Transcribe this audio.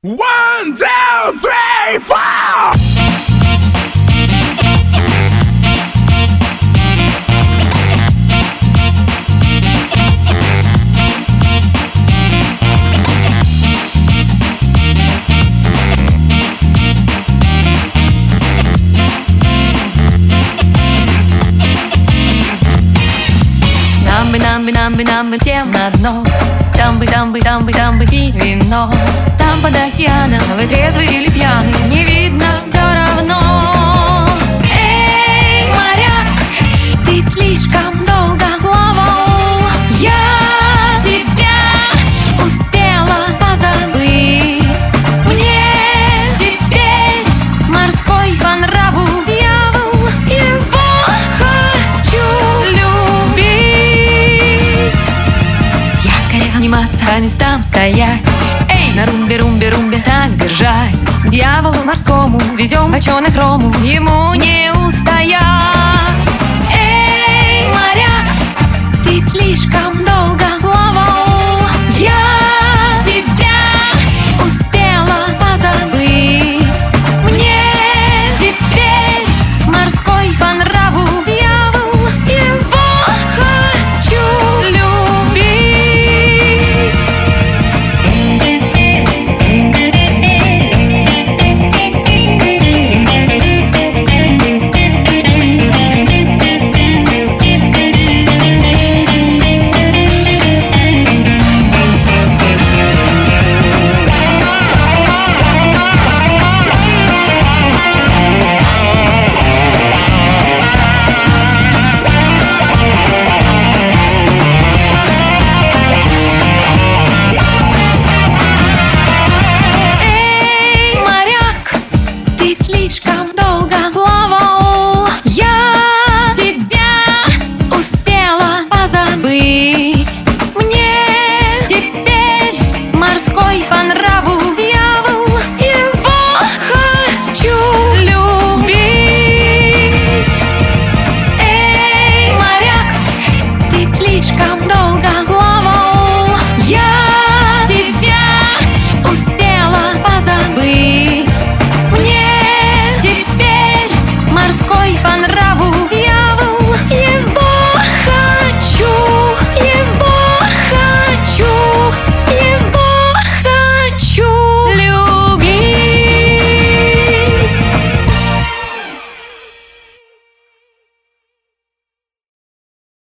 1, 2, 3, 4! Нам бы всем на дно. Там бы пить вино. Там под океаном, вы трезвый или пьяный, не видно все равно. Эй, моряк, ты слишком долго плавал. Я тебя успела позабыть. Мне теперь морской по нраву дьявол. Его хочу любить. С якоря сниматься, по местам стоять. Эй, на румбе так держать. Дьяволу морскому свезем бочонок рому, ему не устоять. Эй, моряк, ты слишком долго